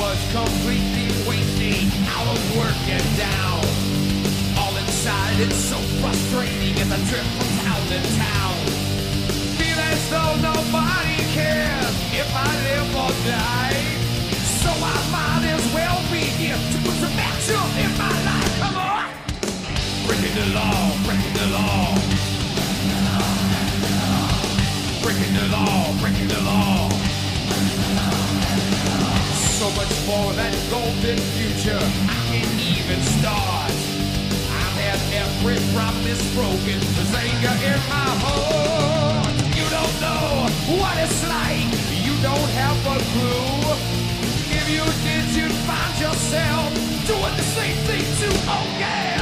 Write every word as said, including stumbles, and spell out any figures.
was completely wasting, out of work and down. All inside, it's so frustrating as I trip from town to town. Feel as though nobody cares if I live or die. So I might as well begin to put some action in my life. Come on! Breaking the law, breaking the law. Breaking the law, breaking the law. So much for that golden future, I can't even start. I've had every promise broken, there's anger in my heart. You don't know what it's like, you don't have a clue. If you did, you'd find yourself doing the same thing too. Oh yeah!